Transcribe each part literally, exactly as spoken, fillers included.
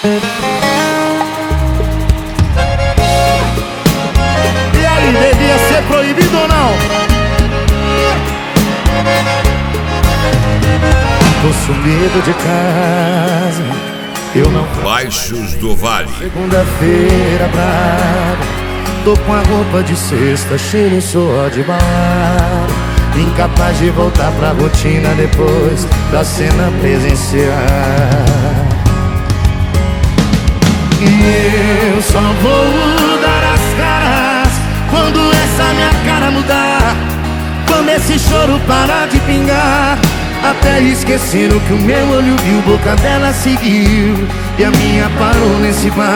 E aí, devia ser proibido ou não? Tô sumido de casa, eu não Baixos do Vale. Segunda-feira brava, tô com a roupa de sexta, cheiro e suor de balada, incapaz de voltar pra rotina depois da cena presencial. E eu só vou dar as caras quando essa minha cara mudar, quando esse choro parar de pingar. Até esqueceram que o meu olho viu, boca dela seguiu e a minha parou nesse bar.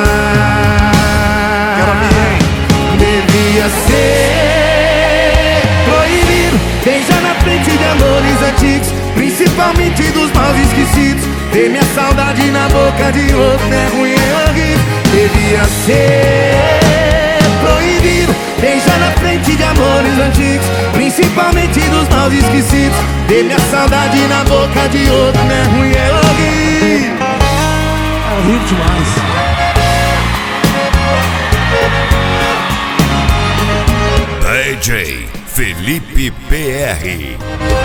Devia ser proibido beijar na frente de amores antigos, principalmente dos maus esquecidos. Ter minha saudade na boca de outro é ruim, é horrível. Devia ser proibido beijar na frente de amores antigos, principalmente dos maus esquecidos. Ter minha saudade na boca de outro é ruim, é horrível. É horrível demais. D J Felipe P R.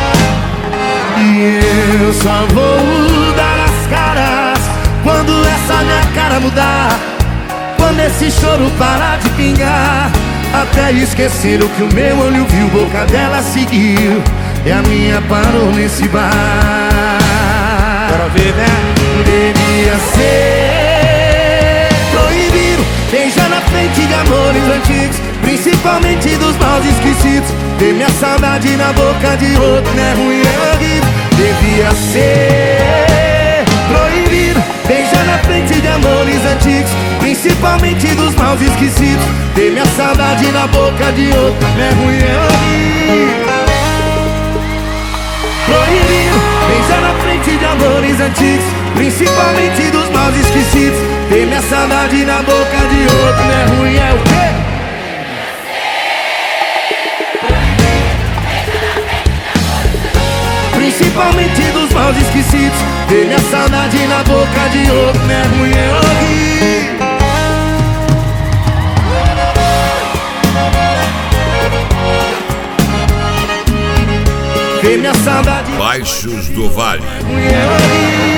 E eu só vou dar as caras quando essa minha cara mudar, quando esse choro parar de pingar. Até esqueceram que o meu olho viu, boca dela seguiu e a minha parou nesse bar. Quero ver, né? Devia ser proibido beijar na frente de amores antigos, principalmente dos maus esquecidos. Ter minha saudade na boca de outro é ruim, é horrível. Devia ser proibido beijar na frente de amores antigos, principalmente dos maus esquecidos. Ter minha saudade na boca de outro é ruim, é horrível. Proibido beijar na frente de amores antigos, principalmente dos maus esquecidos. Ter minha saudade na boca de outro é ruim, é o quê? Principalmente dos maus esquecidos. Ter minha saudade na boca de outro é ruim, é horrível. Ter minha saudade Baixos do Vale. é ruim, é horrível.